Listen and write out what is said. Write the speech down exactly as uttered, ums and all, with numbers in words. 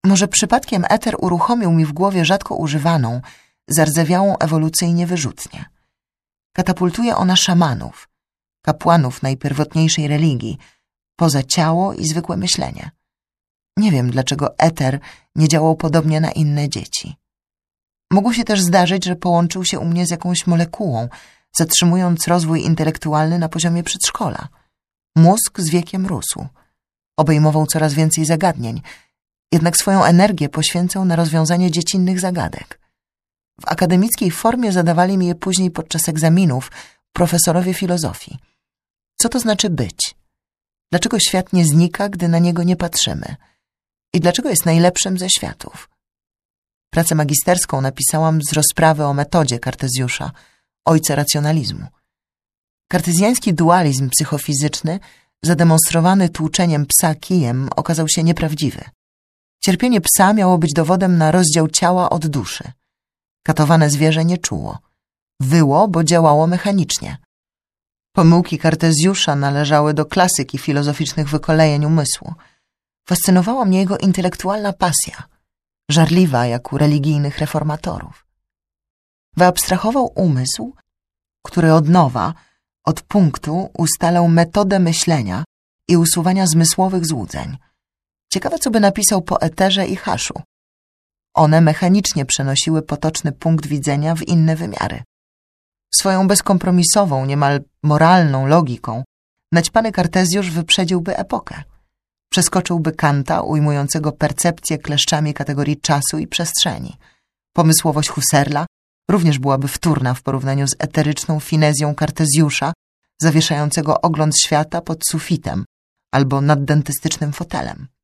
Może przypadkiem eter uruchomił mi w głowie rzadko używaną, zardzewiałą ewolucyjnie wyrzutnię. Katapultuje ona szamanów, kapłanów najpierwotniejszej religii, poza ciało i zwykłe myślenie. Nie wiem, dlaczego eter nie działał podobnie na inne dzieci. Mogło się też zdarzyć, że połączył się u mnie z jakąś molekułą, zatrzymując rozwój intelektualny na poziomie przedszkola. Mózg z wiekiem rósł. Obejmował coraz więcej zagadnień, jednak swoją energię poświęcał na rozwiązanie dziecinnych zagadek. W akademickiej formie zadawali mi je później podczas egzaminów profesorowie filozofii. Co to znaczy być? Dlaczego świat nie znika, gdy na niego nie patrzymy? I dlaczego jest najlepszym ze światów? Pracę magisterską napisałam z rozprawy o metodzie Kartezjusza, ojca racjonalizmu. Kartezjański dualizm psychofizyczny, zademonstrowany tłuczeniem psa kijem, okazał się nieprawdziwy. Cierpienie psa miało być dowodem na rozdział ciała od duszy. Katowane zwierzę nie czuło. Wyło, bo działało mechanicznie. Pomyłki Kartezjusza należały do klasyki filozoficznych wykolejeń umysłu. Fascynowała mnie jego intelektualna pasja, żarliwa jak u religijnych reformatorów. Wyabstrahował umysł, który od nowa, od punktu ustalał metodę myślenia i usuwania zmysłowych złudzeń. Ciekawe, co by napisał po eterze i haszu. One mechanicznie przenosiły potoczny punkt widzenia w inne wymiary. Swoją bezkompromisową, niemal moralną logiką naćpany Kartezjusz wyprzedziłby epokę. Przeskoczyłby Kanta, ujmującego percepcję kleszczami kategorii czasu i przestrzeni. Pomysłowość Husserla również byłaby wtórna w porównaniu z eteryczną finezją Kartezjusza, zawieszającego ogląd świata pod sufitem albo nad dentystycznym fotelem.